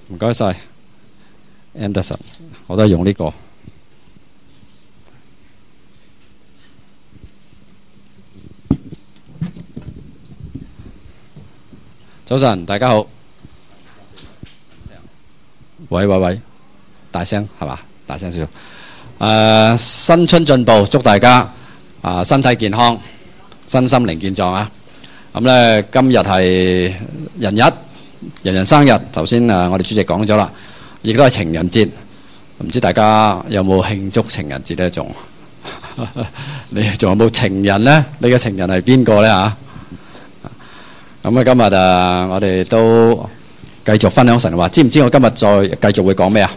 唔該晒 Anderson， 我都係用呢個。早晨，大家好。喂，大聲係嘛？大聲少少。新春進步，祝大家身體健康，身心靈健壯啊！咁咧，今日係人日，人人生日。頭先我哋主席講咗啦，亦都係情人節。唔知大家有冇慶祝情人節呢？仲你仲有冇情人呢？你嘅情人係邊個呢？嚇？咁啊，今日我哋都繼續分享神話。知唔知我今日再繼續會講咩啊？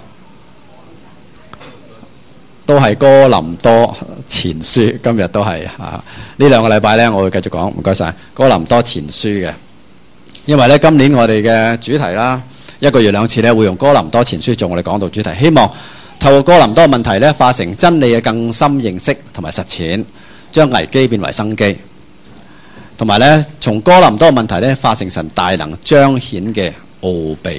都係哥林多前書，今日都係呢兩個禮拜呢，我會繼續講。唔該晒哥林多前書嘅，因為呢，今年我哋嘅主題啦，一個月兩次呢，會用哥林多前書做我哋講道主題，希望透過哥林多問題呢，化成真理嘅更深認識同埋實踐，將危機變為生機，同埋呢，從哥林多問題呢，化成神大能彰顯嘅奧秘。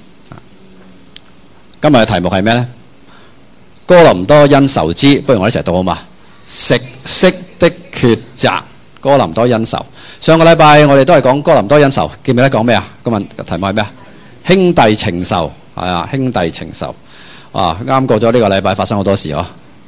今日嘅題目係咩呢？哥林多恩仇之，不如我哋一齊讀好嘛？食色的抉擇，哥林多恩仇。上個禮拜我哋都係講哥林多恩仇，記唔記得講咩啊？個題目係咩啊？兄弟情仇，係啊，兄弟情仇。啱過咗呢個禮拜，發生好多事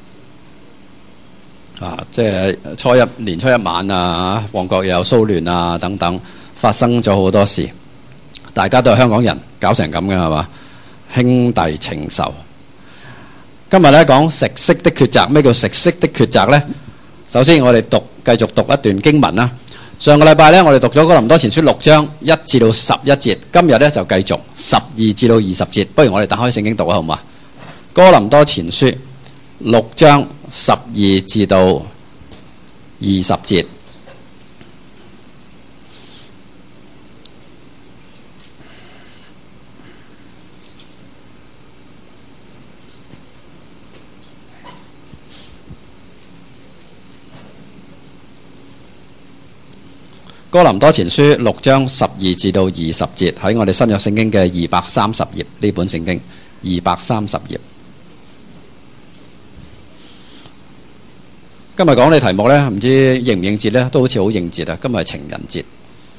即係年初一晚旺角又有騷亂等等，發生咗好多事。大家都係香港人，搞成咁嘅係嘛？兄弟情仇。今日咧講食色的抉擇。咩叫食色的抉擇呢？首先我哋繼續讀一段經文啦。上個禮拜呢，我哋讀咗哥林多前書6章1至到11節，今日呢，就繼續12至到20節。不如我哋打開聖經讀好嘛？哥林多前書6章12至到20節。哥林多前書6章12至到20節，喺我哋新約聖經嘅230頁，呢本聖經230頁。今日講呢題目呢，唔知應唔應節呢？都好似好應節啊！今日係情人節。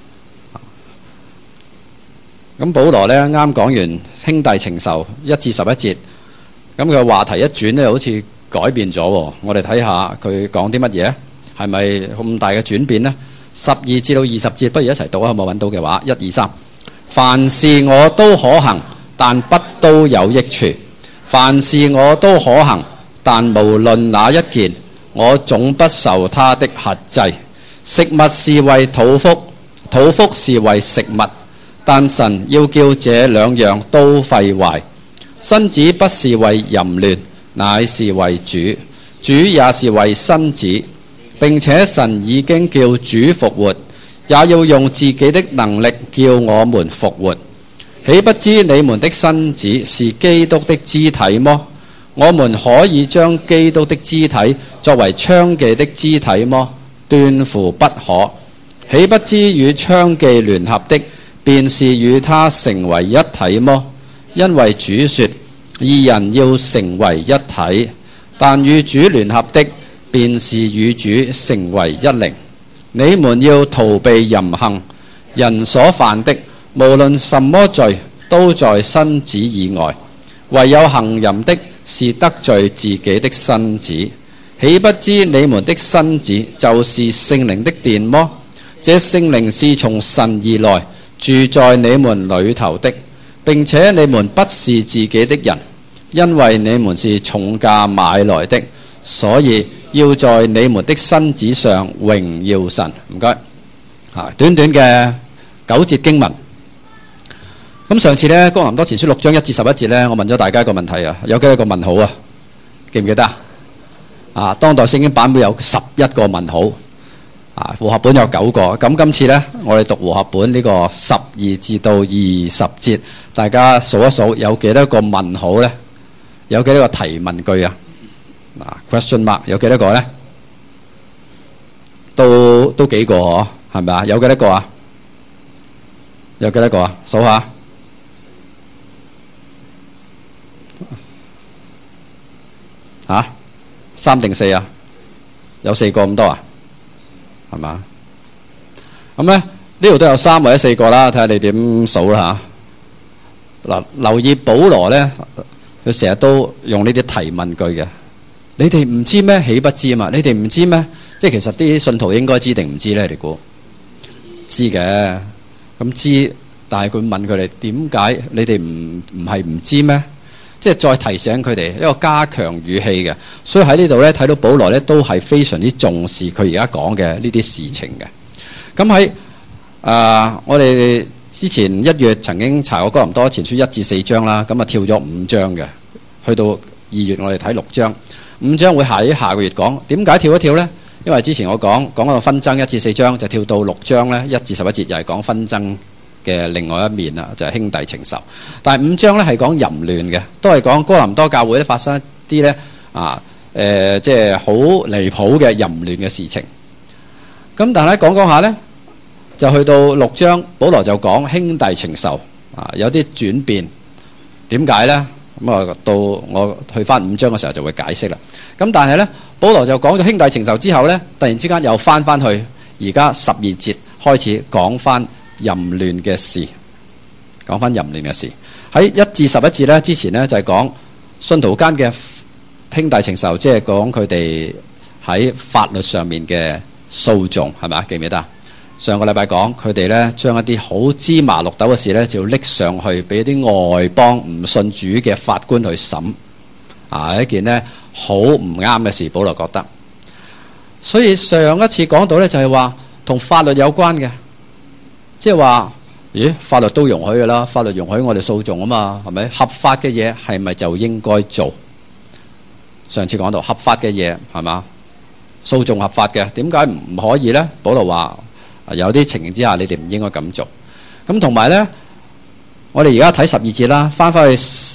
咁保羅呢，啱講完兄弟情仇1至11節，咁佢話題一轉呢，好似改變咗。我哋睇下佢講啲乜嘢，係咪咁大嘅轉變呢？12至到20節，不如一齊讀啊！有冇揾到嘅話，1、2、3。凡事我都可行，但不都有益處；凡事我都可行，但無論哪一件，我總不受他的轄制。食物是為肚腹，肚腹是為食物，但神要叫這兩樣都廢壞。身子不是為淫亂，乃是為主，主也是為身子。並且神已經叫主復活，也要用自己的能力叫我們復活。豈不知你們的身子是基督的肢體麼？我們可以將基督的肢體作為娼妓的肢體麼？斷乎不可。豈不知與娼妓聯合的，便是與他成為一體麼？因為主說，二人要成為一體。但與主聯合的，便是與主成為一靈。你們要逃避淫行，人所犯的，無論什麼罪，都在身子以外。唯有行淫的，是得罪自己的身子。豈不知你們的身子就是聖靈的殿麼？這聖靈是從神而來，住在你們裏頭的，並且你們不是自己的人，因為你們是重價買來的，所以要在你們的身子上榮耀神。唔該，短短嘅9節經文。咁上次呢，哥林多前書6章1至11節呢，我問咗大家一個問題啊，有幾多個問號啊？記唔記得啊？當代聖經版本有11個問號，和合本有9個。咁今次呢，我哋讀和合本呢個12至到20節，大家數一數有幾多個問號呢？有幾多個提問句啊？question mark 有幾多個呢？都幾個嗬，係咪啊？有幾多個啊？有幾多個啊？數下。 3定4啊？有4個咁多啊？係嘛？咁咧呢度都有3或者4個啦，睇下你點數啦嚇。嗱，留意保羅咧，佢成日都用呢啲提問句嘅。你哋唔知咩？豈不知嘛？你哋唔知咩？即係其實啲信徒應該知定唔知咧？你估知嘅，咁知，但係佢問佢哋點解你哋唔係唔知咩？即係再提醒佢哋一個加強語氣嘅。所以喺呢度咧睇到保羅咧都係非常之重視佢而家講嘅呢啲事情嘅。咁喺我哋之前1月曾經查過哥林多前書1至4章啦，咁啊跳咗5章嘅，去到2月我哋睇6章，5章會喺下個月講。點解跳一跳呢？因為之前我講個紛爭1至4章，就跳到6章呢1至11節，又係講紛爭嘅另外一面啦，就係兄弟情仇。但係5章呢係講淫亂嘅，都係講哥林多教會咧發生一啲呢即係好離譜嘅淫亂嘅事情。咁但係講下呢，就去到6章，保羅就講兄弟情仇有啲轉變。點解呢？咁到我去翻5章嘅時候就會解釋啦。咁但係呢，保羅就講咗兄弟情仇之後呢，突然之間又翻去而家12節開始講翻淫亂嘅事，講翻淫亂嘅事。喺1至11節呢之前呢，就係講信徒間嘅兄弟情仇，即係講佢哋喺法律上面嘅訴訟，係咪？記唔記得？上個禮拜講佢哋咧將一啲好芝麻綠豆嘅事咧，就要拎上去俾啲外邦唔信主嘅法官去審，一件呢好唔啱嘅事。保羅覺得，所以上一次講到咧就係話同法律有關嘅，即係話咦法律都容許㗎啦，法律容許我哋訴訟啊嘛，係咪？合法嘅嘢係咪就應該做？上次講到合法嘅嘢係嘛？訴訟合法嘅，點解唔可以呢？保羅話有啲情形之下你哋唔應該咁做。咁同埋呢，我哋而家睇12節啦，翻去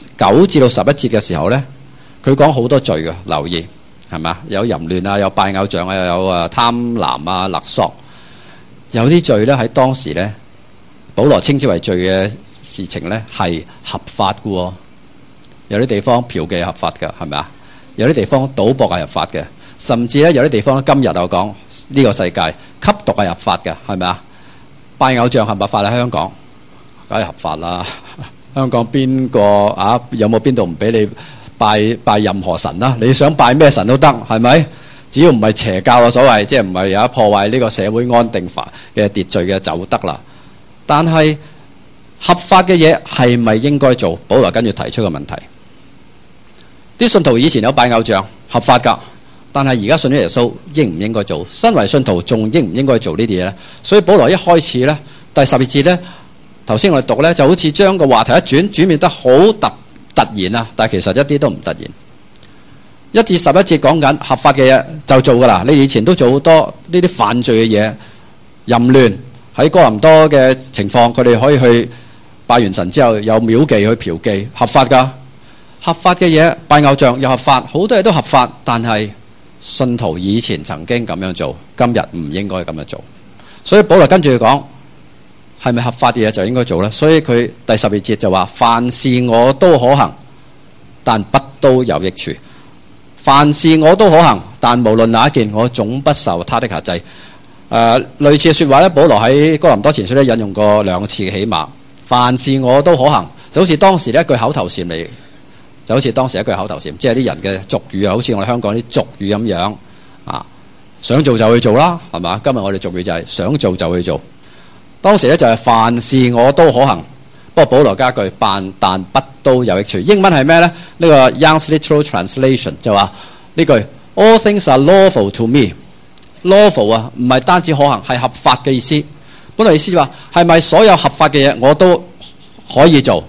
9至到11節嘅時候呢，佢講好多罪嘅，留意係嘛？有淫亂啊，有拜偶像啊，又有貪婪啊、勒索，有啲罪呢，喺當時呢，保羅稱之為罪嘅事情呢，係合法嘅喎。有啲地方嫖妓係合法嘅，係咪啊？有啲地方賭博係合法嘅。甚至咧有啲地方今日我講呢個世界吸毒係合法嘅，係咪啊？拜偶像係咪合法喺香港？梗係合法啦！香港邊個有冇邊度唔俾你拜任何神啦？你想拜咩神都得，係咪？只要唔係邪教嘅所謂，即係唔係有破壞呢個社會安定法嘅秩序嘅就得啦。但係合法嘅嘢係咪應該做？保羅跟住提出個問題：啲信徒以前有拜偶像，合法㗎。但係而家信咗耶穌，應唔應該做？身為信徒，仲應唔應該做呢啲嘢呢？所以保羅一開始呢，第12節呢，頭先我哋讀呢，就好似將個話題一轉變得好突然啊！但係其實一啲都唔突然。1至11節講緊合法嘅嘢就做㗎啦。你以前都做好多呢啲犯罪嘅嘢，淫亂喺哥林多嘅情況，佢哋可以去拜完神之後有廟妓去嫖妓，合法㗎。合法嘅嘢拜偶像又合法，好多嘢都合法，但係信徒以前曾經咁樣做，今日唔應該咁樣做。所以保羅跟住佢講，係咪合法嘅嘢就應該做呢？所以佢第12節就話：凡事我都可行，但不都有益處。凡事我都可行，但無論哪一件，我總不受他的轄制。類似嘅說話呢，保羅喺哥林多前書引用過2次起碼。凡事我都可行，就好似當時一句口頭禪嚟。就好似當時一句口頭禪，即係啲人嘅俗語啊，好似我哋香港啲俗語咁樣想做就去做啦，係嘛？今日我哋俗語就係想做就去做。當時咧就係凡事我都可行，不過保羅加句但不都有益處。英文係咩呢？呢個 Young's Literal Translation 就話呢句 All things are lawful to me。 lawful 啊，唔係單止可行，係合法嘅意思。本來意思話係咪所有合法嘅嘢我都可以做？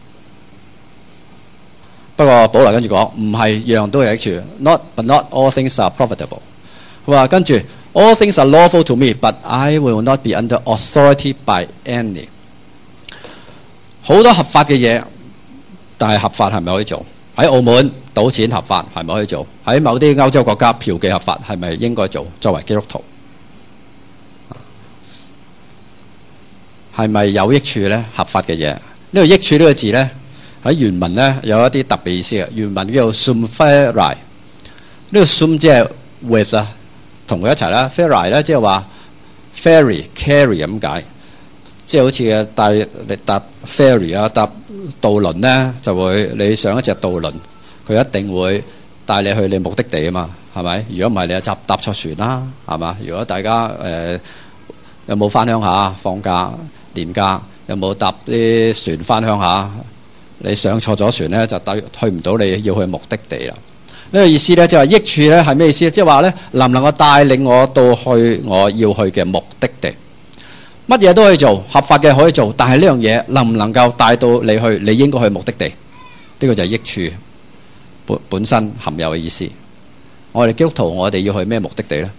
不過保羅跟住講，唔係樣樣都有益處。But not all things are profitable。佢話跟住 All things are lawful to me, but I will not be under authority by any。好多合法嘅嘢，但係合法係咪可以做？喺澳門賭錢合法係咪可以做？喺某啲歐洲國家嫖妓合法係咪應該做？作為基督徒係咪有益處呢？合法嘅嘢呢個益處呢個字呢，喺原文呢有一啲特別意思嘅。原文叫做 sumpheri， 呢個 zoom 即係 with 啊，同佢一齊啦。ferry 咧即係話 ferry carry 咁解，即係好似你搭 ferry 啊，搭渡輪咧就會你上一隻渡輪，佢一定會帶你去你目的地啊嘛，係咪？如果唔係你就搭錯船啦，係嘛？如果大家有冇翻鄉下放假年假，有冇搭啲船翻鄉下？你上錯咗船咧，就去唔到你要去目的地啦。呢個意思咧，即係話益處咧係咩意思？即係話咧，能唔能夠帶領我到去我要去嘅目的地？乜嘢都可以做，合法嘅可以做，但係呢樣嘢能唔能夠帶到你去你應該去目的地？呢個就係益處本身含有嘅意思。我哋基督徒，我哋要去咩目的地咧？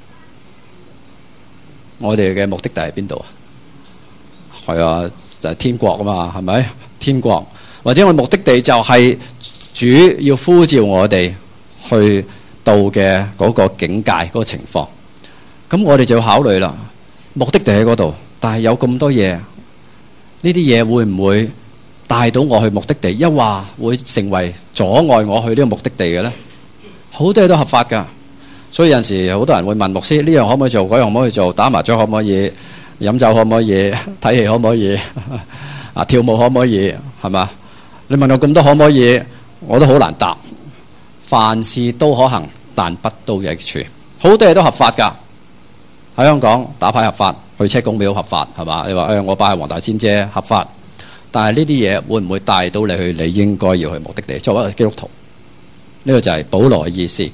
我哋嘅目的地係邊度啊？係啊，就係天國啊嘛，係咪？天國，或者我哋目的地就係主要呼召我哋去到嘅嗰個境界嗰個情況。咁我哋就要考慮啦，目的地喺嗰度，但係有咁多嘢，呢啲嘢會唔會帶到我去目的地？抑或會成為阻礙我去呢個目的地嘅呢？好多嘢都合法㗎，所以有陣時好多人會問牧師：呢樣可唔可以做？嗰樣可唔可以做？打麻雀可唔可以？飲酒可唔可以？睇戲可唔可以？跳舞可唔可以？係嘛？你問我咁多可唔可以？我都好難答。凡事都可行，但不都有益處。好多嘢都合法㗎。喺香港打牌合法，去車公廟合法，係嘛？你話我拜黃大仙啫，合法。但係呢啲嘢會唔會帶到你去你應該要去目的地？作為一個基督徒，呢個就係保羅嘅意思。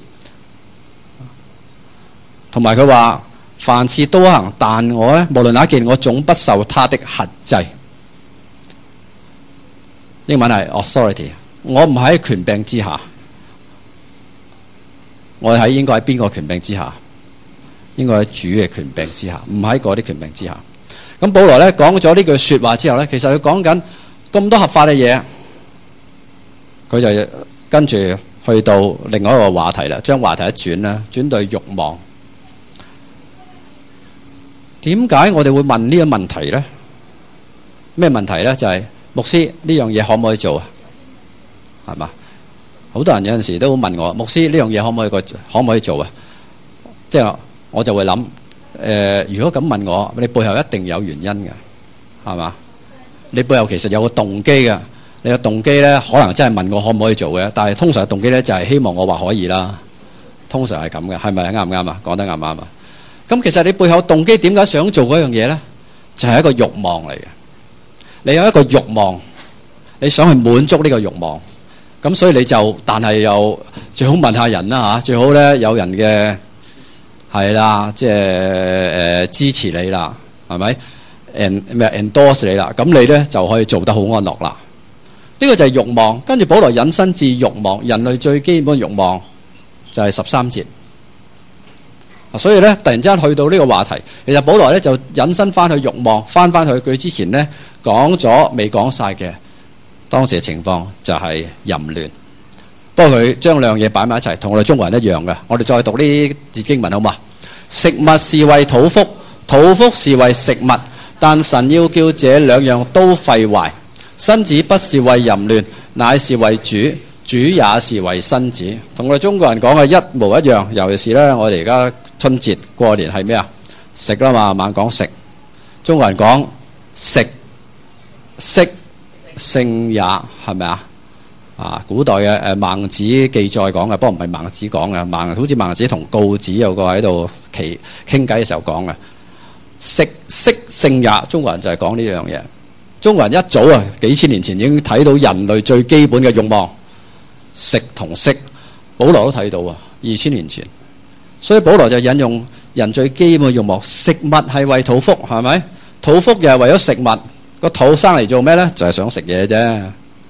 同埋佢話凡事都可行，但我呢，無論哪一件，我總不受他的轄制。英文係 authority， 我唔喺權柄之下，我喺應該喺邊個權柄之下？應該喺主嘅權柄之下，唔喺嗰啲權柄之下。咁保羅咧講咗呢句說話之後咧，其實佢講緊咁多合法嘅嘢，佢就跟住去到另外一個話題啦，將話題一轉啦，轉到慾望。點解我哋會問呢個問題咧？咩問題咧？就係牧師，呢樣嘢可唔可以做啊？係嘛？好多人有陣時都問我，牧師，呢樣嘢可唔可以做啊？即係我就會諗，如果咁問我，你背後一定有原因嘅，係嘛？你背後其實有個動機嘅，你個動機咧可能真係問我可唔可以做嘅，但係通常嘅動機咧就係希望我話可以啦。通常係咁嘅，係咪啱唔啱啊？講得啱唔啱啊？咁其實你背後動機點解想做嗰樣嘢咧？就係一個慾望嚟嘅。你有一個慾望，你想去滿足呢個慾望，咁所以你就，但係又最好問下人啦嚇，最好咧有人嘅係啦，即係支持你啦，係咪？endorse 你啦，咁你咧就可以做得好安樂啦。呢個就係慾望，跟住保羅引申至慾望，人類最基本嘅慾望就係13節。所以咧，突然之間去到呢個話題，其實保羅咧就引申翻去慾望，翻去佢之前咧講咗未講晒嘅當時嘅情況，就係淫亂。不過佢將兩樣嘢擺埋一齊，同我哋中國人一樣嘅。我哋再讀呢節經文好嘛？食物是為肚腹，肚腹是為食物，但神要叫這兩樣都廢壞。身子不是為淫亂，乃是為主，主也是為身子。同我哋中國人講嘅一模一樣，尤其是咧，我哋而家春節過年係咩啊？食啦嘛，猛講食。中國人講食色性也，係咪啊？古代嘅孟子記載講嘅，不過唔係孟子講嘅，好似孟子同告子有個喺度傾偈嘅時候講嘅。食色性也，中國人就係講呢樣嘢。中國人一早幾千年前已經睇到人類最基本嘅慾望，食同色，保羅都睇到2000年前。所以保羅就引用人最基本嘅慾望，食物係為肚腹，係咪？肚腹又係為咗食物，個肚生嚟做咩呢？就係想食嘢啫。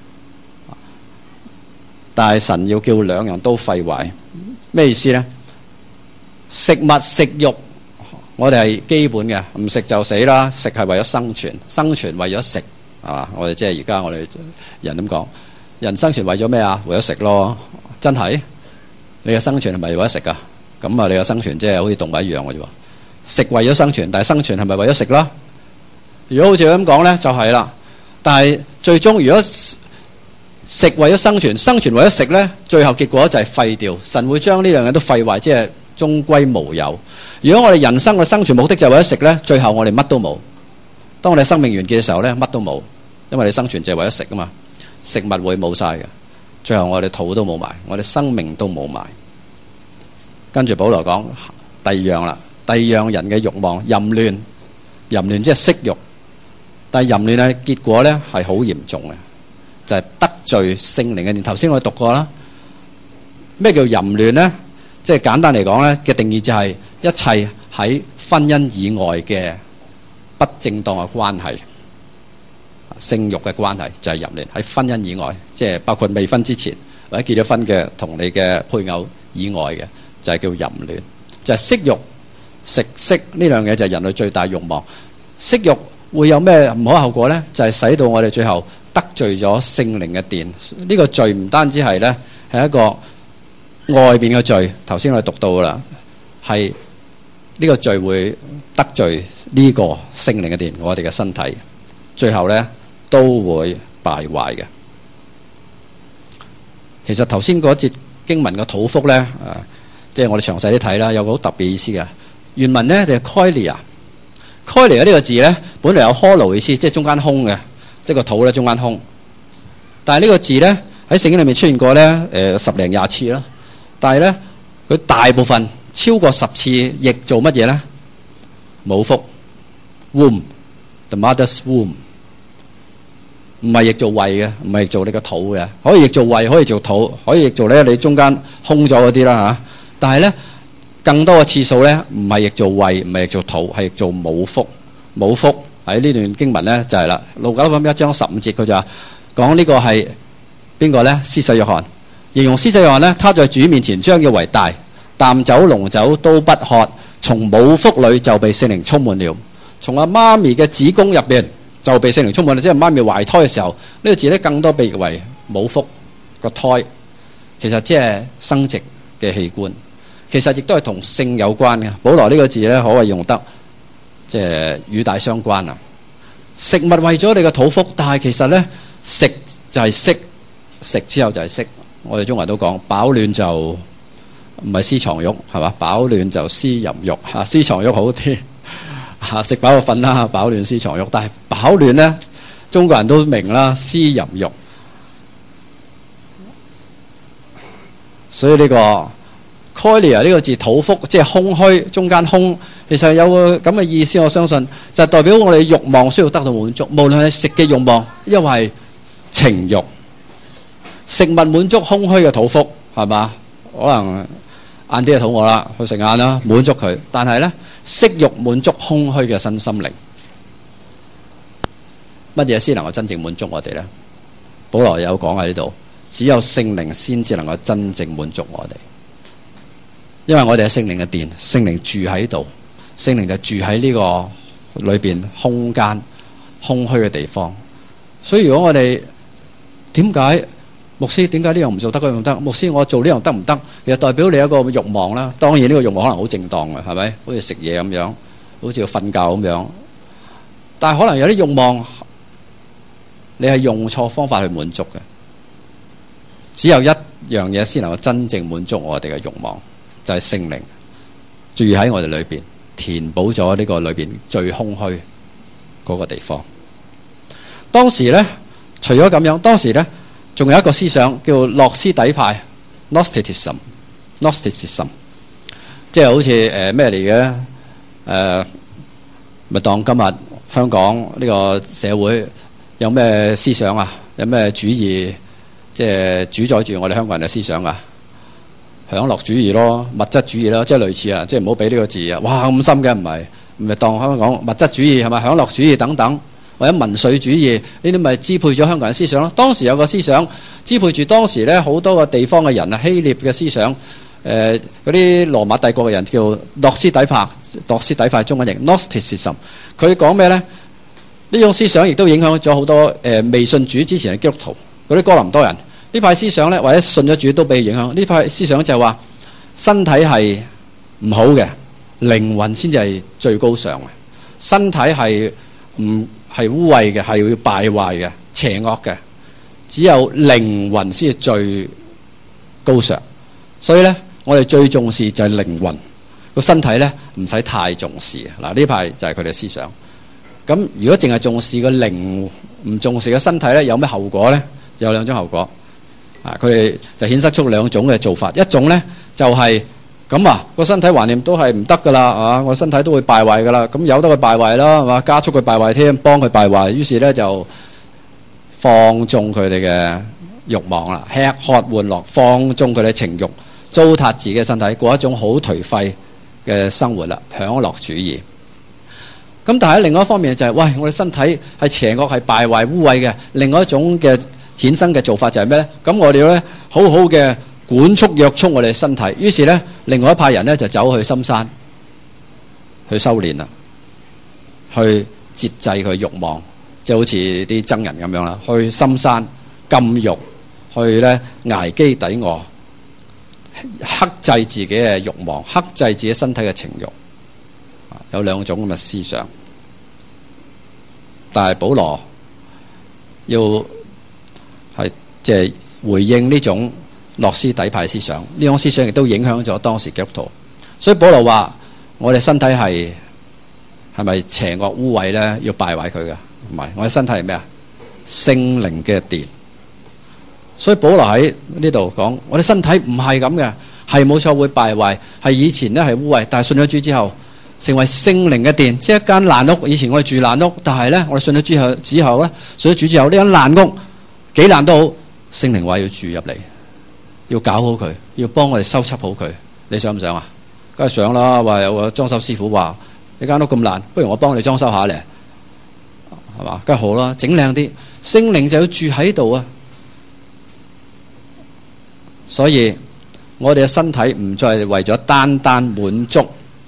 但係神要叫兩樣都廢壞，咩意思呢？食物食慾，我哋係基本嘅，唔食就死啦。食係為咗生存，生存為咗食，係嘛？我哋即係而家我哋人咁講，人生存為咗咩啊？為咗食咯，真係？你嘅生存係咪為咗食噶？咁你嘅生存即係好似動物一樣嘅啫。食為咗生存，但係生存係咪為咗食啦？如果好似咁講呢，就係啦。但係最終如果食為咗生存，生存為咗食呢，最後結果就係廢掉。神會將呢樣嘢都廢壞，即係終歸無有。如果我哋人生嘅生存目的就係為咗食呢，最後我哋乜都冇。當我哋生命完結嘅時候呢，乜都冇，因為你生存就係為咗食啊嘛。食物會冇晒嘅，最後我哋肚都冇埋，我哋生命都冇埋。跟住保羅講第二樣啦，第二樣人嘅慾望，淫亂。淫亂即係色慾，但係淫亂嘅結果呢係好嚴重嘅，就係得罪聖靈嘅殿。頭先我哋讀過啦，咩叫淫亂呢？即係簡單嚟講呢嘅定義就係一切喺婚姻以外嘅不正當嘅關係，性慾嘅關係就係淫亂。喺婚姻以外，即係包括未婚之前或者結咗婚嘅同你嘅配偶以外嘅，就係叫淫亂。就係色慾。食色呢樣嘢就係人類最大慾望。色慾會有咩唔好嘅後果呢？就係使到我哋最後得罪咗聖靈嘅殿。呢個罪唔單止係呢，係一個外邊嘅罪。頭先我哋讀到噶啦，係呢個罪會得罪呢個聖靈嘅殿，我哋嘅身體，最後呢都會敗壞嘅。其實頭先嗰節經文嘅肚腹呢，即係我哋詳細啲睇啦，有個好特別意思嘅。原文呢就係 koilia 呢個字呢，本來有 hollow 意思，即係中間空嘅，即係個肚咧中間空。但係呢個字呢，喺聖經裏面出現過呢10零20次啦。但係呢，佢大部分超過10次譯做乜嘢呢？母腹 womb，the mother's womb， 唔係譯做胃嘅，唔係譯做你個肚嘅，可以譯做胃，可以做肚，可以譯做呢你中間空咗嗰啲啦嚇。但係呢，更多嘅次數呢，唔係譯做胃，唔係譯做肚，係譯做母腹。母腹喺呢段經文呢，就係啦，路加福音1章15節佢就話講呢個係邊個呢？施洗約翰，形容施洗約翰呢，他在主面前將要為大，淡酒濃酒都不喝，從母腹裏就被聖靈充滿了。從阿媽咪嘅子宮入邊就被聖靈充滿了，即係媽咪懷胎嘅時候，呢個字呢，更多被譯為母腹個胎，其實即係生殖嘅器官。其實亦都係同性有關嘅。保羅呢個字呢，可謂用得即係與大相關啊！食物為咗你嘅肚腹，但係其實呢，食就係色，食之後就係色。我哋中國人都講飽暖就唔係私藏慾，係嘛？飽暖就私淫慾嚇，私藏慾好啲嚇，食飽就瞓啦，飽暖私藏慾。但係飽暖呢，中國人都明啦，私淫慾。所以呢個koilia 呢個字肚腹即係空虛，中間空，其實有個咁嘅意思。我相信就代表我哋慾望需要得到滿足，無論係食嘅慾望，因為情慾，食物滿足空虛嘅肚腹，係嘛？可能晏啲就肚餓啦，去食晏啦，滿足佢。但係呢，色慾滿足空虛嘅身心靈，乜嘢先能夠真正滿足我哋呢？保羅有講喺呢度，只有聖靈先至能夠真正滿足我哋。因為我哋係聖靈嘅殿，聖靈住喺度，聖靈就住喺呢個裏邊空間空虛嘅地方。所以如果我哋點解牧師點解呢樣唔做得，嗰樣唔得？牧師我做呢樣得唔得？其實代表你有一個慾望啦。當然呢個慾望可能好正當嘅，係咪？好似食嘢咁樣，好似要瞓覺咁樣。但係可能有啲慾望你係用錯方法去滿足嘅。只有一樣嘢先能夠真正滿足我哋嘅慾望，就係聖靈住喺我哋裏邊，填補咗呢個裏邊最空虛嗰個地方。當時呢，除咗咁樣，當時呢，仲有一個思想叫諾斯底派 （Gnosticism）， 即係好似咩嚟嘅？咪當今日香港呢個社會有咩思想啊？有咩主義，即係主宰住我哋香港人嘅思想啊？享樂主義咯，物質主義咯，即係類似啊，即係唔好俾呢個字啊！哇咁深嘅，唔係當香港物質主義係咪？享樂主義等等，或者民粹主義呢啲咪支配咗香港人思想咯？當時有個思想支配住當時咧好多個地方嘅人啊，希臘嘅思想，嗰啲羅馬帝國嘅人叫諾斯底派中文譯 Gnosticism。佢講咩咧？呢種思想亦都影響咗好多未信主之前嘅基督徒，嗰啲哥林多人。呢派思想咧，或者信咗主都被影響。呢派思想就係話身體係唔好嘅，靈魂先至係最高尚嘅。身體係唔係污穢嘅，係要敗壞嘅、邪惡嘅。 只有靈魂先係最高尚。所以咧，我哋最重視就係靈魂，個身體咧唔使太重視。嗱，呢排就係佢哋思想。咁如果淨係重視個靈，唔重視個身體咧，有咩後果咧？有兩種後果。佢哋就顯示出兩種嘅做法。一種咧就係咁啊，個身體橫掂都係唔得噶啦，啊，我身體都會敗壞噶啦。咁由得佢敗壞啦，係嘛？加速佢敗壞添，幫佢敗壞。於是咧就放縱佢哋嘅慾望啦，吃喝玩樂，放縱佢哋情慾，糟蹋自己嘅身體，過一種好頹廢嘅生活啦，享樂主義。咁但係喺另外一方面就係，喂，我哋身體係邪惡、係敗壞、污穢嘅。另外一種嘅衍生嘅做法就係咩咧？咁我哋咧好好嘅管束約束我哋身體。於是咧，另外一派人咧就走去深山去修煉啦，去節制佢慾望，即係好似啲僧人咁樣啦，去深山禁欲，去咧捱飢抵餓，克制自己嘅慾望，克制自己身體嘅情慾。有兩種咁嘅思想，但係保羅要係即係回應呢種諾斯底派思想，呢種思想亦都影響咗當時基督徒。所以保羅話：我哋身體係咪邪惡污穢咧？要敗壞佢嘅？唔係，我哋身體係咩啊？聖靈嘅殿。所以保羅喺呢度講：我哋身體唔係咁嘅，係冇錯會敗壞，係以前咧係污穢，但係信咗主之後，成為聖靈嘅殿，即係一間爛屋。以前我哋住爛屋，但係咧我哋信咗之後咧，信咗主之後，呢間爛屋幾爛都好，聖靈話要住入嚟，要搞好佢，要幫我哋修葺好佢。你想唔想啊？梗係想啦。話有個裝修師傅話：呢間屋咁爛，不如我幫你裝修下咧，係嘛？梗係好啦，整靚啲。聖靈就要住喺度啊。所以我哋嘅身體唔再係為咗單單滿足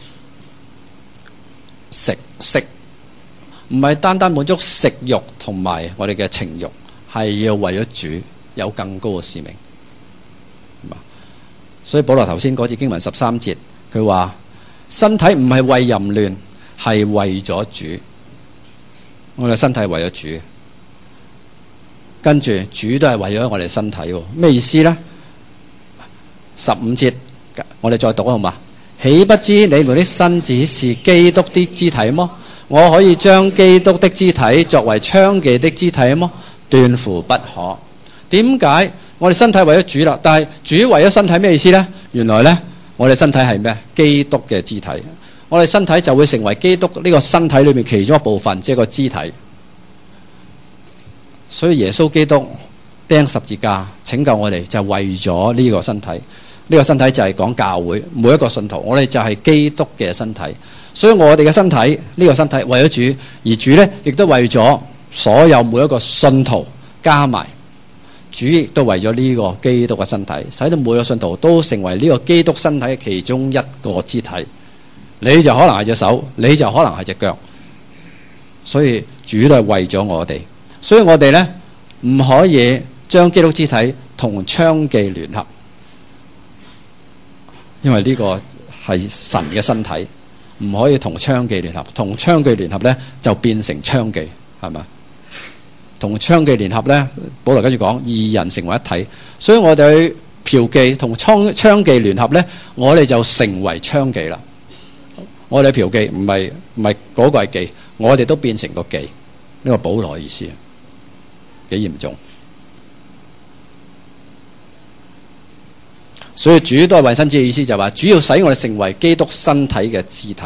食色，唔係單單滿足食慾同埋我哋嘅情慾，係要為咗主有更高嘅使命，係嘛？所以保羅頭先嗰節經文13節，佢話身體唔係為淫亂，係為咗主。我哋身體係為咗主，跟住主都係為咗我哋身體。咩意思呢？15節，我哋再讀好嘛？豈不知你們的身子是基督的肢體麼？我可以將基督的肢體作為娼妓的肢體麼？斷乎不可。點解我哋身體為咗主啦？但係主為咗身體咩意思呢？原來呢，我哋身體係咩？基督嘅肢體。我哋身體就會成為基督呢個身體裏面其中一部分，即係個肢體。所以耶穌基督釘十字架拯救我哋，就係為咗呢個身體。呢個身體就係講教會每一個信徒，我哋就係基督嘅身體。所以我哋嘅身體，呢個身體為咗主，而主呢亦都為咗所有每一個信徒加埋，主亦都為咗呢個基督嘅身體，使到每個信徒都成為呢個基督身體嘅其中一個肢體。你就可能係隻手，你就可能係隻腳，所以主都係為咗我哋。所以我哋呢唔可以將基督肢體同娼妓聯合。因為呢個係神嘅身體，唔可以同娼妓聯合。同娼妓聯合呢，就變成娼妓，係咪？同娼妓聯合呢，保羅跟住講二人成為一體。所以我哋去嫖妓同娼妓聯合呢，我哋就成為娼妓啦。我哋嫖妓唔係嗰個係妓，我哋都變成個妓。呢個保羅嘅意思幾嚴重。所以主都係為身子嘅意思，就係話主要使我哋成為基督身體嘅肢體。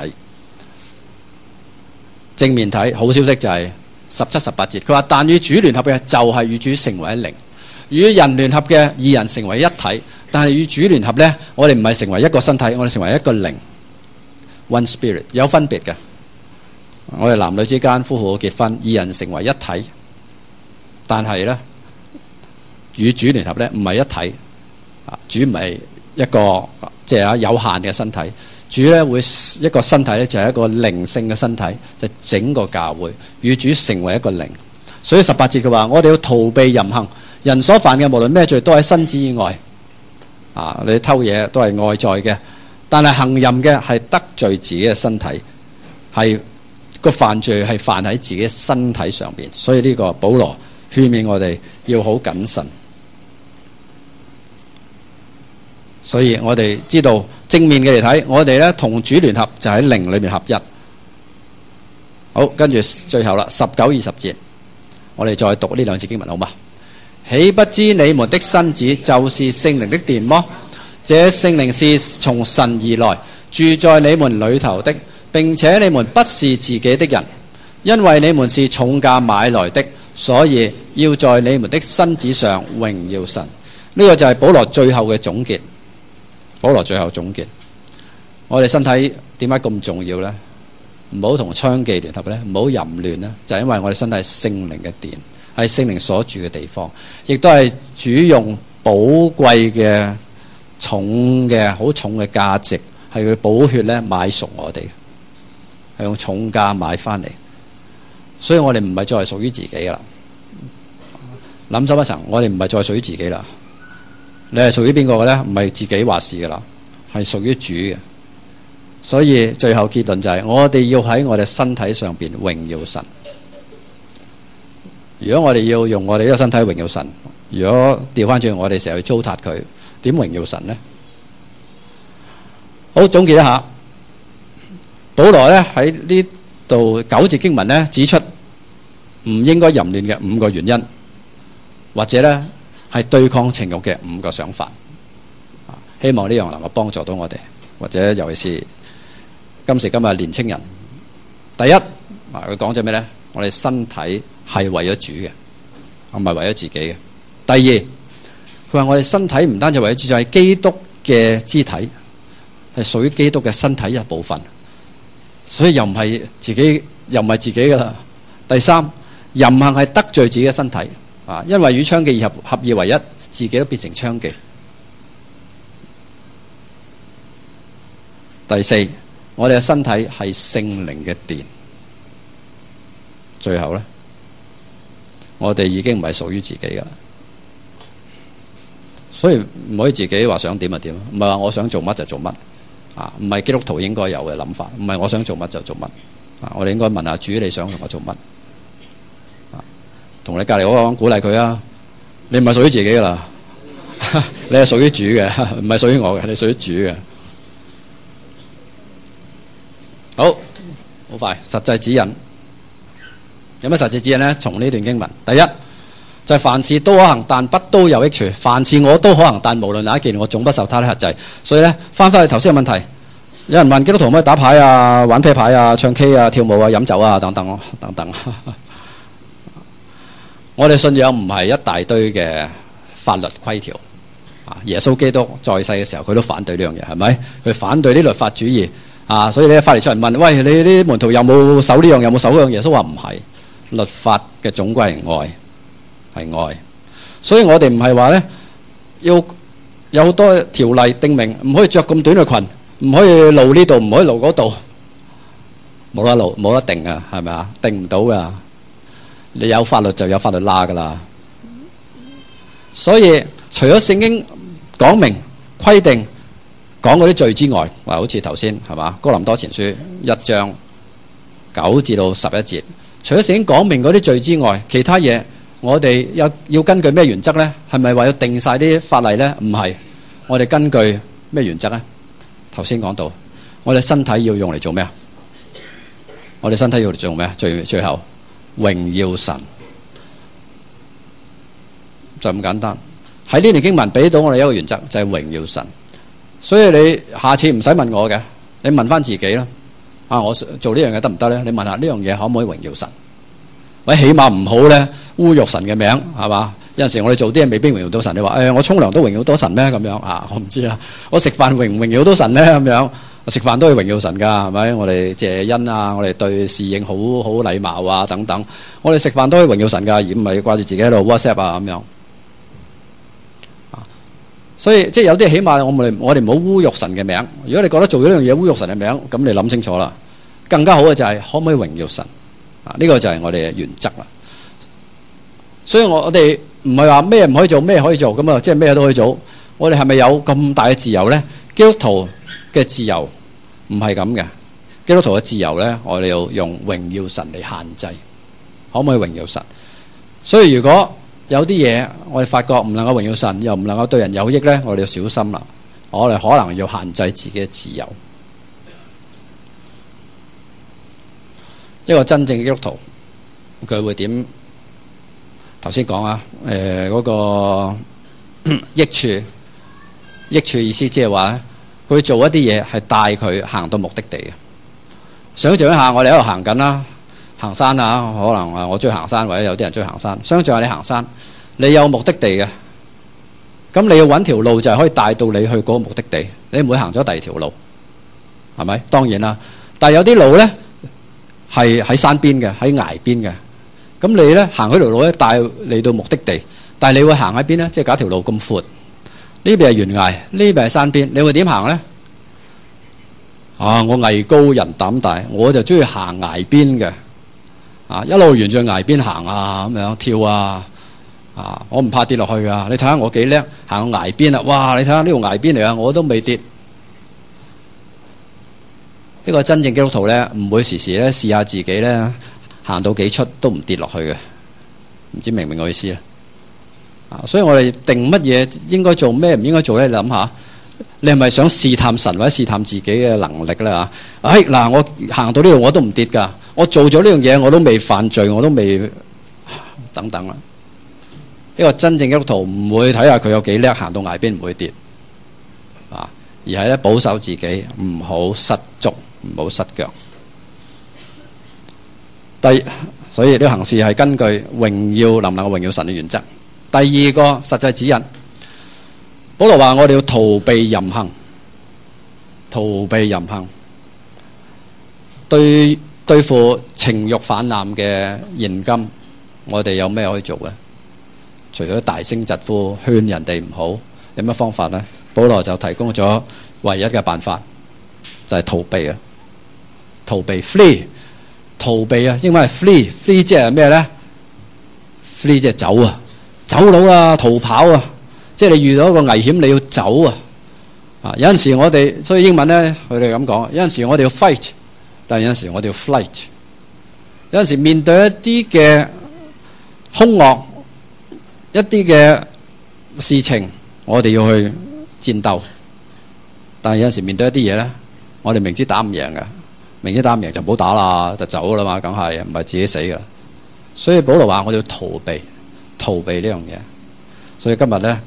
正面睇好消息就係17、18節，佢話但與主聯合嘅就係與主成為一靈，與人聯合嘅二人成為一體。但係與主聯合呢，我哋唔係成為一個身體，我哋成為一個靈 ，one spirit， 有分別嘅。我哋男女之間夫婦結婚，二人成為一體，但係呢，與主聯合呢，唔係一體。主唔係一個即係有限嘅身體，主咧會一個身體咧就係一個靈性嘅身體，就係整個教會與主成為一個靈。所以18節嘅話，我哋要逃避淫行，人所犯嘅無論咩罪都喺身子以外。你偷嘢都係外在嘅，但係行淫嘅係得罪自己嘅身體，係個犯罪係犯喺自己身體上邊。所以呢個保羅勸勉我哋要好謹慎。所以我哋知道正面嘅嚟睇，我哋咧同主聯合就喺靈裏面合一。好，跟住最後啦，19、20節，我哋再讀呢兩節經文好嗎？豈不知你們的身子就是聖靈的殿麼？這聖靈是從神而來，住在你們裏頭的，並且你們不是自己的人，因為你們是重價買來的，所以要在你們的身子上榮耀神。呢個就係保羅最後嘅總結。保羅最後總結，我哋身體點解咁重要呢？唔好同娼妓聯合呢，唔好淫亂呢，就係因為我哋身體係聖靈嘅殿，係聖靈所住嘅地方，亦都係主用寶貴嘅好重嘅價值，係佢寶血咧買贖我哋，係用重價買翻嚟，所以我哋唔係再係屬於自己噶啦。諗深一層，我哋唔係再屬於自己啦。你係屬於邊個嘅呢？唔係自己話事嘅啦，係屬於主嘅。所以最後結論就係，我哋要喺我哋身體上邊榮耀神。如果我哋要用我哋呢個身體榮耀神，如果調翻轉我哋成日去糟蹋佢，點榮耀神呢？好，總結一下，保羅呢喺呢度9節經文呢指出唔應該淫亂嘅5個原因，或者呢係對抗情慾嘅5個想法。希望呢樣能夠幫助到我哋，或者尤其是今時今日年青人。第一，佢講咗咩呢？我哋身體係為咗主嘅，唔係為咗自己嘅。第二，佢話我哋身體唔單止為咗主，就係基督嘅肢體，係屬於基督嘅身體一部分，所以又唔係自己噶啦。第三，淫行係得罪自己嘅身體。因為與娼妓合二為一，自己都變成娼妓。第四，我哋嘅身體係聖靈嘅殿。最後呢，我哋已經唔係屬於自己噶啦，所以唔可以自己話想點就點，唔係話我想做乜就做乜。唔係基督徒應該有嘅諗法，唔係我想做乜就做乜。我哋應該問下主，你想同我做乜？同你隔離嗰個講，鼓勵佢啊！你唔係屬於自己噶啦，你係屬於主嘅，唔係屬於我嘅，你屬於主嘅。好快，實際指引有咩實際指引呢？從呢段經文，第一就係凡事都可行，但不都有益處。凡事我都可行，但無論哪一件，我總不受他的轄制。所以呢，翻返去頭先嘅問題，有人問基督徒可唔可以打牌啊、玩啤牌啊、唱 K 啊、跳舞啊、飲酒啊等等等等。我哋信仰唔係一大堆嘅法律規條。耶穌基督在世嘅時候，佢都反對呢樣嘢，係咪？佢反對啲律法主義。所以咧，法利賽人問：喂，你啲門徒有冇守呢樣？有冇守嗰樣？耶穌話唔係，律法嘅總歸係愛，係愛。所以我哋唔係話咧，要有好多條例定明，唔可以着咁短嘅裙，唔可以露呢度，唔可以露嗰度，冇得露，冇得定啊，係咪啊？定唔到噶。你有法律就有法律拉噶啦。所以除咗聖經講明規定講嗰啲罪之外，好似頭先係嘛，哥林多前書1章9至到11節，除咗聖經講明嗰啲罪之外，其他嘢我哋要根據咩原則呢？係咪話要定晒啲法例呢？唔係，我哋根據咩原則呢？頭先講到，我哋身體要用嚟做咩啊？我哋身體要嚟做咩啊？最後榮耀神，就咁簡單。喺呢段經文俾到我哋一個原則，就係榮耀神。所以你下次唔使問我嘅，你問翻自己啦。我做呢樣嘢得唔得呢？你問下呢樣嘢可唔可以榮耀神？喂，起碼唔好呢侮辱神嘅名，係嘛？有陣時我哋做啲嘢未必榮耀到神。你話我沖涼都榮耀到神咩？咁樣我唔知啊。我食飯榮唔榮耀到神呢？咁樣食飯都係榮耀神㗎，係咪？我哋謝恩啊，我哋對侍應好禮貌啊，等等。我哋食飯都係榮耀神㗎，而唔係掛住自己喺度 WhatsApp 啊咁樣。所以即係有啲起碼我哋唔好侮辱神嘅名。如果你覺得做咗呢樣嘢侮辱神嘅名，咁你諗清楚啦。更加好嘅就係可唔可以榮耀神？呢個就係我哋嘅原則啦。所以我哋唔係話咩唔可以做，咩可以做咁啊，即係咩都可以做。我哋係咪有咁大嘅自由呢？基督徒嘅自由唔係咁嘅。基督徒嘅自由呢，我哋要用榮耀神嚟限制。可唔可以榮耀神？ 所以如果有啲嘢我哋發覺唔能夠榮耀神，又唔能夠對人有益呢，我哋要小心啦。我哋可能要限制自己嘅自由。一個真正嘅基督徒，佢會點？頭先講啊，嗰個益處意思即係話，佢做一啲嘢係帶佢行到目的地嘅。想象一下，我哋喺度行緊啦，行山啊，可能我中意行山，或者有啲人中意行山。想象下你行山，你有目的地嘅，咁你要揾條路就係可以帶到你去嗰個目的地，你唔會行咗第二條路，係咪？當然啦，但係有啲路呢係喺山邊嘅，喺崖邊嘅。咁你呢行嗰條路呢帶你到目的地，但係你會行喺邊呢？即係搞條路咁闊，呢邊係懸崖，呢邊係山邊，你會點行呢？我藝高人膽大，我就中意行崖邊嘅，一路沿住崖邊行啊，咁樣跳啊，我唔怕跌落去噶。你睇下我幾叻，行到崖邊啦，哇！你睇下呢個崖邊嚟啊，我都未跌。呢個真正基督徒呢，唔會時時咧試下自己呢，行到幾出都唔跌落去嘅。唔知明唔明我意思咧？所以我哋定乜嘢應該做，咩唔應該做呢？你諗下。你係咪想試探神或者試探自己嘅能力咧？嗱，我行到呢度我都唔跌㗎，我做咗呢樣嘢我都未犯罪，我都未等等啦。呢個真正基督徒唔會睇下佢有幾叻，行到崖邊唔會跌，而係咧保守自己，唔好失足，唔好失腳。所以呢個行事係根據榮耀能唔能夠榮耀神嘅原則。第二個實際指引。保羅話：我哋要逃避淫行，逃避淫行，對付情慾泛濫嘅現今，我哋有咩可以做嘅？除咗大聲疾呼勸人哋唔好，有乜方法呢？保羅就提供咗唯一嘅辦法，就係逃避啊！逃避 flee， 逃避啊！英文係 flee 即係咩呢？ flee 即係走啊，走佬啊，逃跑啊！即係你遇到一個危險，你要走啊！有陣時我哋，所以英文呢，佢哋咁講，有陣時我哋要 fight， 但係有陣時我哋要 flight。有陣時面對一啲嘅兇惡，一啲嘅事情，我哋要去戰鬥。但係有陣時面對一啲嘢呢，我哋明知打唔贏嘅，明知打唔贏就唔好打啦，就走啦嘛，梗係唔係自己死㗎。所以保羅話我哋要逃避呢樣嘢。所以今日呢，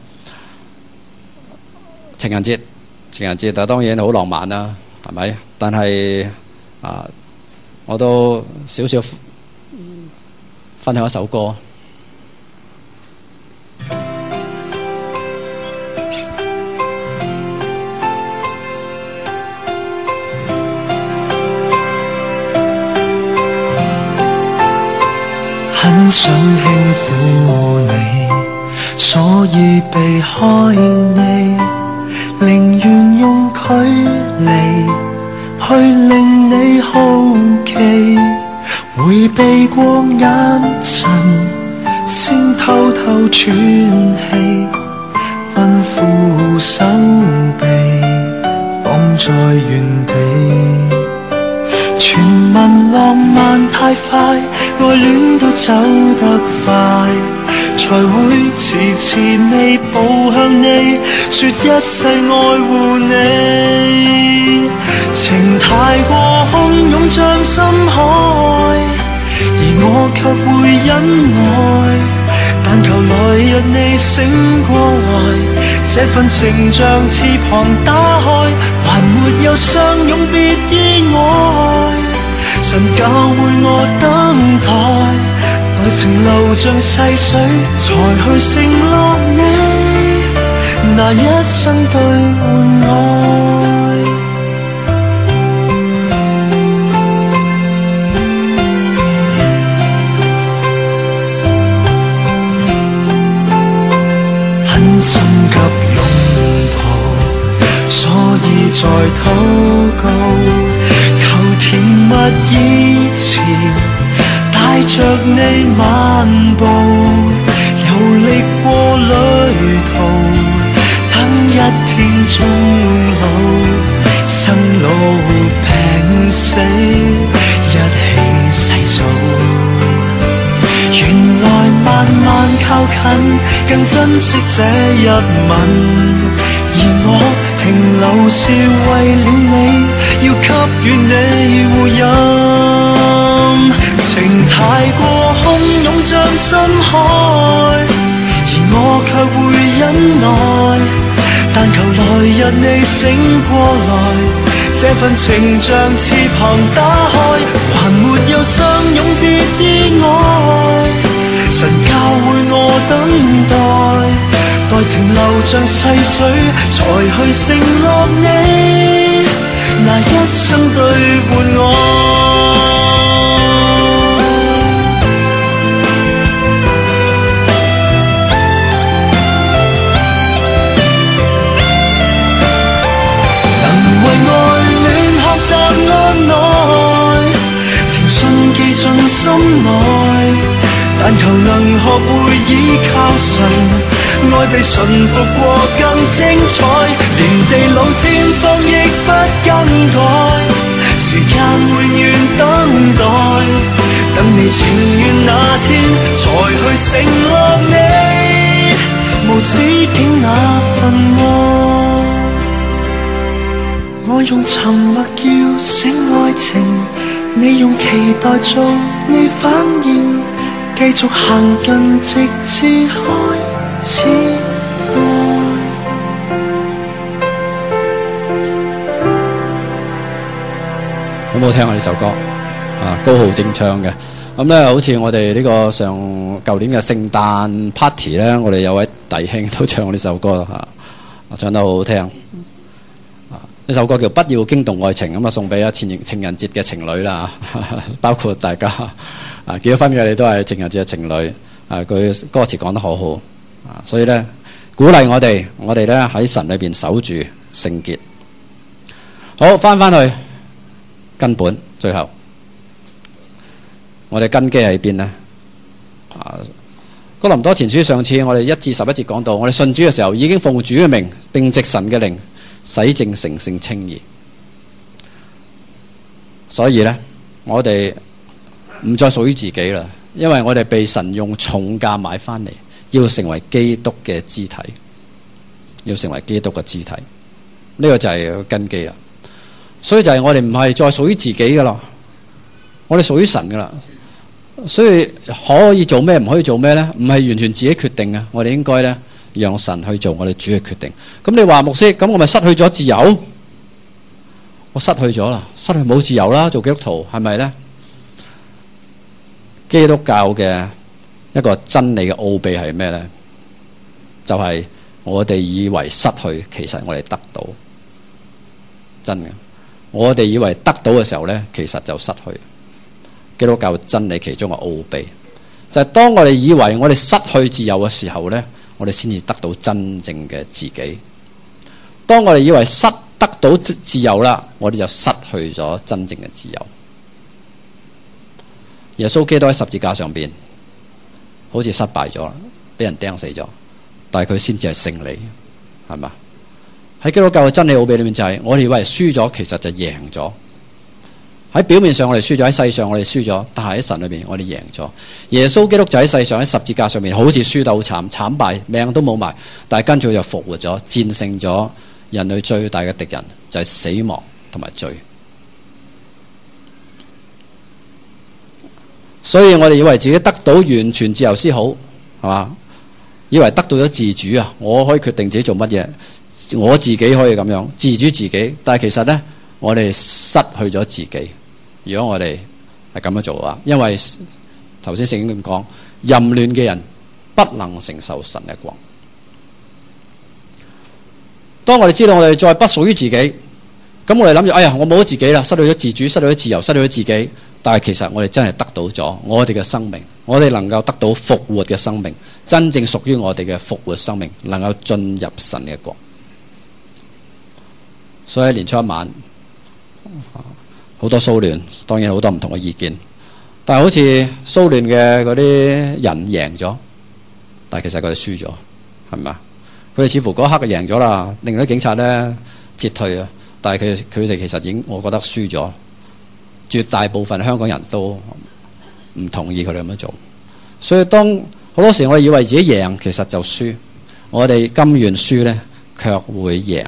情人節當然好浪漫啦，係咪？但係我都少少分享一首歌。 很想輕撫你，所以避開你，寧願用距離去令你好奇，迴避過眼神，先偷偷喘氣，吩咐手臂放在原地。傳聞浪漫太快，愛戀都走得快，才會遲遲未步向你，說一世愛護你。情太過洶湧像深海，而我卻會忍耐，但求來日你醒過來，這份情像翅膀打開，還沒有相擁別意外，神教會我等待，愛情流盡細水，才去承諾你，拿一生兌換愛。很心急擁抱，所以在禱告，求甜蜜以前帶着你漫步，遊歷過旅途，等一天終老，生老病死一起細數，原來萬正珍惜這一吻，而我停留是為了你，要給予你護蔭。情太過洶湧像深海，而我卻會忍耐，但求來日你醒過來，這份情像翅膀打開，還沒有相擁別意外。神教會我等待，待情流像細水，才去承諾你那一生對伴我。能為愛戀學習安耐，情信記進心內，但求能學會倚靠神，愛被馴服過更精彩，連地老綻放亦不更改，時間永遠等待，等你情願那天才去承諾你無止境那份愛。我用沉默叫醒愛情，你用期待做你反應，繼續行近直至開始愛。 好唔好聽啊？呢首歌啊，高浩正唱嘅。咁咧，好似我哋呢個舊年嘅聖誕 party 咧，我哋有位弟兄都唱呢首歌啊，唱得好好聽。呢首歌叫《不要驚動愛情》，咁啊送俾情人節嘅情侶啦，包括大家結咗婚嘅你都係情人節嘅情侶。佢歌詞講得好好所以咧鼓勵我哋咧喺神裏邊守住聖潔。好，翻去根本，最後我哋根基喺邊呢？哥林多前書上次我哋1至11節講到，我哋信主嘅時候已經奉主嘅名定藉神嘅靈洗淨成聖稱義，所以呢，我哋唔再屬於自己啦，因為我哋被神用重價買翻嚟，要成為基督嘅肢體，要成為基督嘅肢體，呢個就係根基啦。所以就係我哋唔係再屬於自己噶啦，我哋屬於神噶啦。所以可以做咩唔可以做咩呢？唔係完全自己決定嘅，我哋應該呢讓神去做我哋主嘅決定。咁你話牧師，咁我咪失去咗自由？我失去咗啦，失去冇自由啦。做基督徒係咪呢？基督教嘅一個真理嘅奧秘係咩呢？就係我哋以為失去，其實我哋得到。真嘅，我哋以為得到嘅時候呢，其實就失去。基督教真理其中嘅奧秘就係當我哋以為我哋失去自由嘅時候呢，我哋先至得到真正嘅自己。當我哋以為得到自由啦，我哋就失去咗真正嘅自由。耶穌基督喺十字架上邊好似失敗咗啦，俾人釘死咗，但係佢先至係勝利，係嘛？喺基督教嘅真理奧秘裏面就係我哋以為輸咗，其實就贏咗。喺表面上我哋輸咗，喺世上我哋輸咗，但係喺神裏邊我哋贏咗。耶穌基督就喺世上喺十字架上面好似輸得好慘敗，命都冇埋，但係跟住佢就復活咗，戰勝咗人類最大嘅敵人，就係死亡同埋罪。所以我哋以為自己得到完全自由先好，係嘛？以為得到咗自主啊，我可以決定自己做乜嘢，我自己可以咁樣自主自己。但係其實呢，我哋失去咗自己。如果我哋係咁樣做嘅話，因為頭先聖經咁講，淫亂嘅人不能承受神嘅國。當我哋知道我哋再不屬於自己，咁我哋諗住，哎呀，我冇咗自己啦，失去咗自主，失去咗自由，失去咗自己。但係其實我哋真係得到咗我哋嘅生命，我哋能夠得到復活嘅生命，真正屬於我哋嘅復活生命，能夠進入神嘅國。所以喺年初一晚，好多騷亂，當然好多唔同嘅意見，但係好似騷亂嘅嗰啲人贏咗，但係其實佢哋輸咗，係咪啊？佢哋似乎嗰刻就贏咗啦，令到啲警察咧撤退啊，但係佢哋其實已經，我覺得輸咗。絕大部分香港人都唔同意佢哋咁樣做，所以當好多時我哋以為自己贏，其實就輸。我哋甘願輸呢，卻會贏。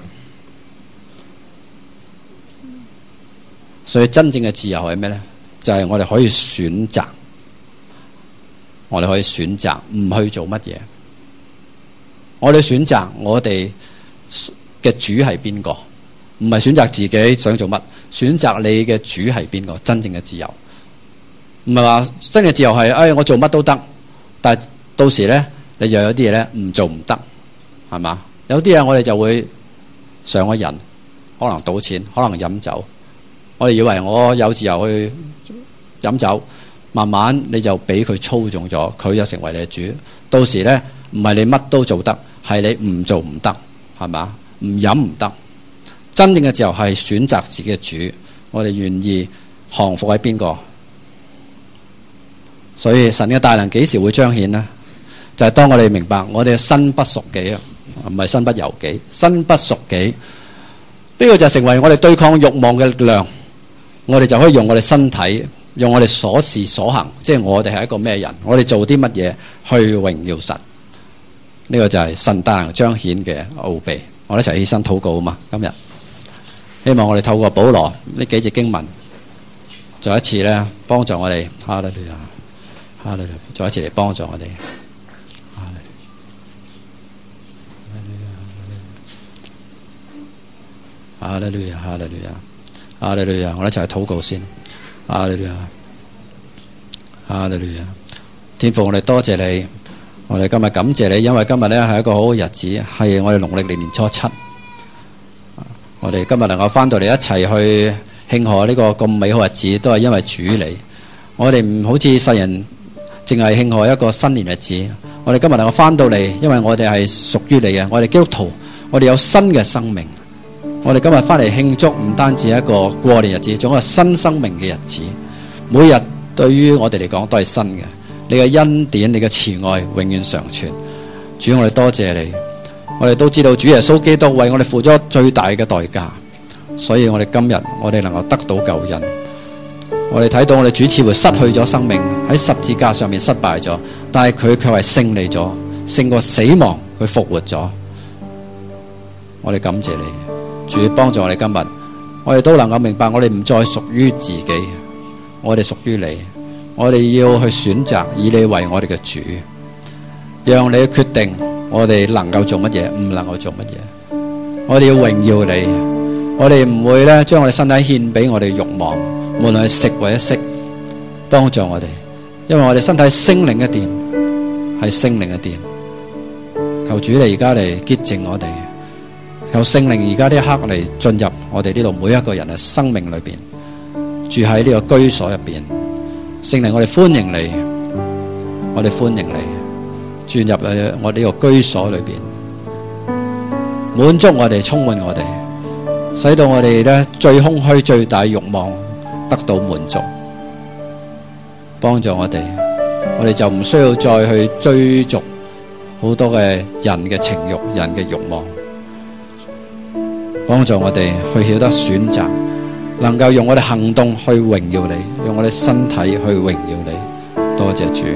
所以真正嘅自由係咩呢？就係我哋可以選擇，我哋可以選擇唔去做乜嘢。我哋選擇我哋嘅主係邊個，唔係選擇自己想做乜。選擇你嘅主係邊個，真正嘅自由。唔係話真嘅自由係，我做乜都得，但係到時呢，你就有啲嘢呢唔做唔得，係嘛？有啲嘢我哋就會上咗癮，可能賭錢，可能飲酒。我哋以為我有自由去飲酒，慢慢你就俾佢操縱咗，佢就成為你嘅主。到時呢，唔係你乜都做得，係你唔做唔得，係嘛？唔飲唔得。真正嘅自由係選擇自己嘅主，我哋願意降服喺邊個？所以神嘅大能幾時會彰顯呢？就係當我哋明白我哋嘅身不屬己啊，唔係身不由己，身不屬己。呢個就成為我哋對抗慾望嘅力量。我哋就可以用我哋身體，用我哋所事所行，即係我哋係一個咩人，我哋做啲乜嘢去榮耀神。呢個就係神大能彰顯嘅奧秘。我哋一齊起身禱告啊嘛！今日希望我哋透過保羅呢幾節經文，再一次咧幫助我哋。哈利路亞，哈利路亞，再一次嚟幫助我哋。哈利路亞，哈利路亞，哈利路亞，哈利路亞。我哋一齊禱告先。哈利路亞，哈利路亞。天父，我哋多謝你，我哋今日感謝你，因為今日咧係一個好嘅日子，係我哋農曆年初七。我哋今日能夠翻到嚟一齊去慶賀呢個咁美好日子，都係因為主你。我哋唔好似世人淨係慶賀一個新年日子。我哋今日能夠翻到嚟，因為我哋係屬於你嘅。我哋基督徒，我哋有新嘅生命。我哋今日翻嚟慶祝，唔單止一個過年日子，仲有一個新生命嘅日子。每日對於我哋嚟講都係新嘅。你嘅恩典，你嘅慈愛永遠常存。主，我哋多謝你。我哋都知道主耶穌基督為我哋付咗最大嘅代價，所以我哋今日我哋能夠得到救恩。我哋睇到我哋主似乎失去咗生命，喺十字架上面失敗咗，但係佢卻係勝利咗，勝過死亡，佢復活咗。我哋感謝你，主幫助我哋今日，我哋都能夠明白我哋唔再屬於自己，我哋屬於你。我哋要去選擇以你為我哋嘅主，讓你決定我哋能夠做乜嘢，唔能夠做乜嘢。我哋要榮耀你，我哋唔會咧將我哋身體獻俾我哋慾望，無論係食或者色，幫助我哋，因為我哋身體聖靈嘅殿，係聖靈嘅殿。求主你而家嚟潔淨我哋，求聖靈而家呢一刻嚟進入我哋呢度每一個人嘅生命裏邊，住喺呢個居所入邊。聖靈，我哋歡迎你，我哋歡迎你轉入去我哋呢個居所裏邊，滿足我哋，充滿我哋，使到我哋咧最空虛、最大慾望得到滿足，幫助我哋，我哋就唔需要再去追逐好多嘅人嘅情慾、人嘅慾望，幫助我哋去曉得選擇。能夠用我哋行動去榮耀你，用我哋身體去榮耀你。多謝主。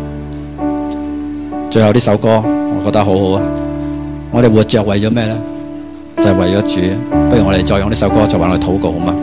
最後呢首歌我覺得好好啊，我哋活着為咗咩呢？就係為咗主。不如我哋再用呢首歌作為我哋禱告好嗎？